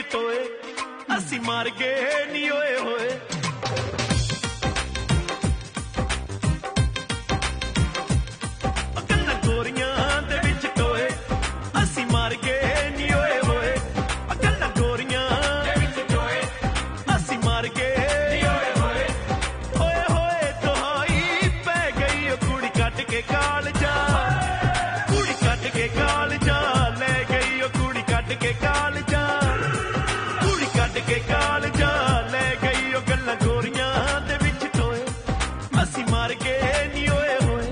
ਟੋਏ ਅਸੀਂ ਮਾਰ ਗਏ ਨੀ ਓਏ ਹੋਏ ਗੱਲਾਂ ਗੋਰੀਆਂ ਦੇ ਵਿੱਚ ਟੋਏ ਅਸੀਂ ਮਾਰ ਗਏ ਨੀ ਓਏ ਹੋਏ ਗੱਲਾਂ ਗੋਰੀਆਂ ਦੇ ਵਿੱਚ ਟੋਏ ਅਸੀਂ ਮਾਰ ਗਏ ਨੀ ਓਏ ਹੋਏ ਓਏ ਹੋਏ ਦੁਹਾਈ ਪੈ ਗਈ ਉਹ ਕੁੜੀ ਕੱਢ ਕੇ ਕਾਲਜਾ ਕੁੜੀ ਕੱਢ ਕੇ ਕਾਲਜਾ ਲੈ ਗਈ ਉਹ ਕੁੜੀ ਕੱਢ ਕੇ ਕਾਲਜਾ ਕੁੜੀ ਕੱਢ ਕੇ ਕਾਲਜਾ ਲੈ ਗਈ ਉਹ ਗੱਲਾਂ ਗੋਰੀਆਂ ਦੇ ਵਿੱਚ ਟੋਏ ਅਸੀਂ ਮਾਰ ਗਏ ਨੀ ਓਏ ਹੋਏ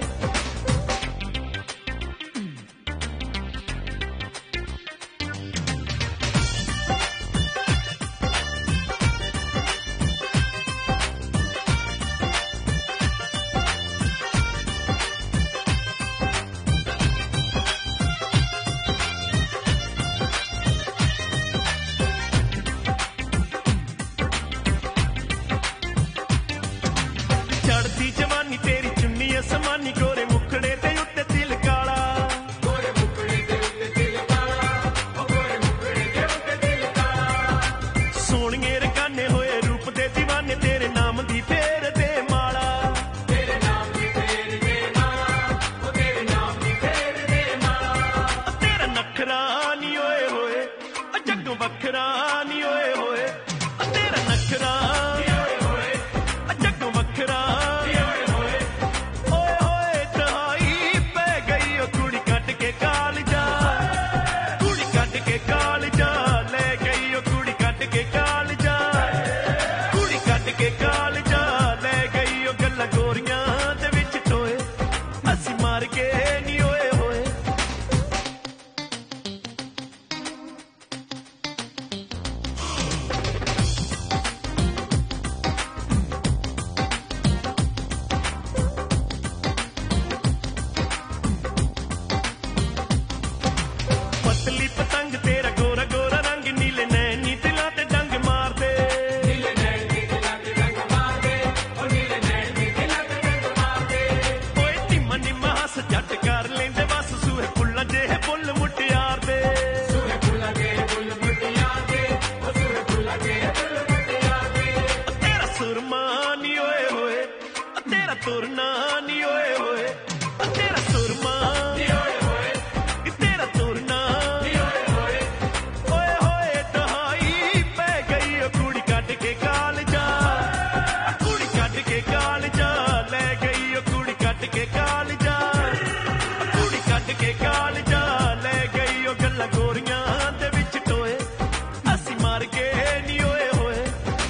ਚੜਦੀ ਜਵਾਨੀ ਤੇਰੀ ਚੁੰਨੀ ਅਸਮਾਨੀ ਗੋਰੇ ਮੁਖੜੇ ਤੇ ਉੱਤੇ ਦਿਲ ਕਾਲਾ ਗੋਰੇ ਮੁਖੜੇ ਤੇ ਉੱਤੇ ਦਿਲ ਕਾਲਾ ਉਹ ਗੋਰੇ ਮੁਖੜੇ ਤੇ ਉੱਤੇ ਦਿਲ ਕਾਲਾ ਸੋਹਣੀਏ ਰਕਾਨੇ ਹੋਏ ਰੂਪ ਦੇ دیਵਾਨੇ ਤੇਰੇ ਨਾਮ ਦੀ ਫੇਰ ਦੇ ਮਾਲਾ ਤੇਰੇ ਨਾਮ ਦੀ ਫੇਰ ਦੇ ਮਾਲਾ ਉਹ ਤੇਰੇ ਨਾਮ ਦੀ ਫੇਰ ਦੇ ਮਾਲਾ ਤੇਰਾ ਨਖਰਾ ਨੀ ਓਏ ਹੋਏ ਜੱਗੋਂ ਵੱਖਰਾ ਨੀ ਓਏ ਹੋਏ ਤੇਰਾ ਨਖਰਾ ਨੀ ਓਏ ਹੋਏ ਜੱਗੋਂ ਵੱਖਰਾ ਕੇ ਕਾਲਜਾ ਲੈ ਗਈ ਉਹ ਗੱਲਾਂ ਗੋਰੀਆਂ ਦੇ ਵਿੱਚ ਟੋਏ ਅਸੀਂ ਮਾਰ ਗਏ ਨੀ ਓਏ ਹੋਏ ਪਤਲੀ ਪਤੰਗ ਤੇਰਾ ਗੋਰਾ ਗੋਰਾ ਰੰਗ ਨੀਲੇ ਨੈਣੀ ਦਿਲਾਂ ਤੇ ਡੰਗ ਮਾਰਦੇ ਜੱਟ ਕਰ ਲੈਂਦੇ ਬਸ ਸੂਹੇ ਫੁੱਲਾਂ ਜਿਹੇ ਫੁੱਲ ਮੁਟਿਆਰ ਦੇ ਸੂਹੇ ਫੁੱਲਾਂ ਜਿਹੇ ਫੁੱਲ ਮੁਟਿਆਰ ਦੇ ਉਹ ਸੂਹੇ ਫੁੱਲਾਂ ਜਿਹੇ ਫੁੱਲ ਮੁਟਿਆਰ ਦੇ ਤੇਰਾ ਸੁਰਮਾ ਨੀ ਓਏ ਹੋਏ ਤੇਰਾ ਤੁਰਨਾ ਨੀ ਓਏ ਹੋਏ ਤੇਰਾ ਸੁਰਮਾ ਨੀ ਓਏ ਹੋਏ ਤੇਰਾ ਤੁਰਨਾ ਨੀ ਓਏ ਹੋਏ ਓਏ ਹੋਏ ਦਹਾਈ ਪੈ ਗਈ ਉਹ ਕੁੜੀ ਕੱਢ ਕੇ ਕਾਲਜਾ ਕੁੜੀ ਕੱਢ ਕੇ ਕਾਲਜਾ ਲੈ ਗਈ ਉਹ ਕੁੜੀ ਕੱਢ ਕੇ ਕਾਲਜਾ ਕੱਢ ਕੇ ਕਾਲਜਾ ਲੈ ਗਈ ਉਹ ਗੱਲਾਂ ਗੋਰੀਆਂ ਦੇ ਵਿੱਚ ਟੋਏ ਅਸੀਂ ਮਾਰ ਗਏ ਨੀ ਓਏ ਹੋਏ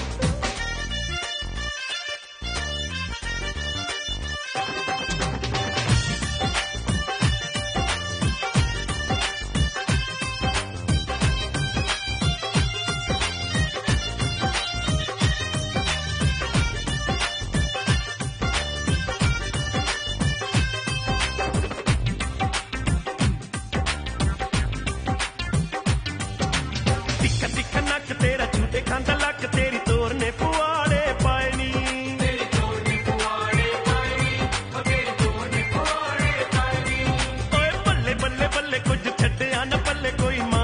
ਤਿੱਖਾ ਨੱਕ ਤੇਰਾ ਝੂਟੇ ਖਾਂਦਾ ਲੱਕ ਤੇਰੀ ਤੋਰ ਨੇ ਪੁਆੜੇ ਪਾਏ ਨੀ ਤੇਰੀ ਤੋਰ ਨੇ ਪੁਆੜੇ ਪਾਏ ਨੀ ਉਹ ਤੇਰੀ ਤੋਰ ਨੇ ਪੁਆੜੇ ਪਾਏ ਨੀ ਓਏ ਬੱਲੇ ਬੱਲੇ ਬੱਲੇ ਕੁਝ ਛੱਡਿਆ ਨਾ ਪੱਲੇ ਕੋਈ